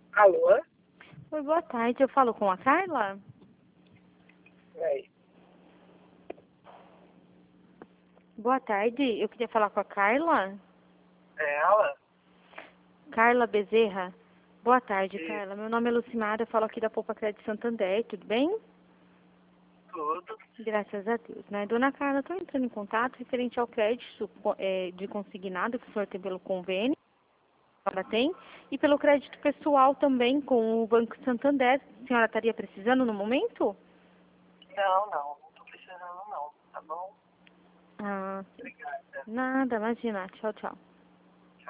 Alô? Oi, boa tarde. Eu falo com a Carla? Peraí. Boa tarde. Eu queria falar com a Carla. É ela? Carla Bezerra. Boa tarde, Sim. Carla. Meu nome é Lucimara. Eu falo aqui da Poupa Crédito Santander. Tudo bem? Tudo. Graças a Deus, né? Dona Carla, estou entrando em contato referente ao crédito de consignado que o senhor tem pelo convênio, ela tem, e pelo crédito pessoal também com o Banco Santander. A senhora estaria precisando no momento? Não tô precisando não, tá bom? Ah, Obrigada. nada, imagina. Tchau, tchau.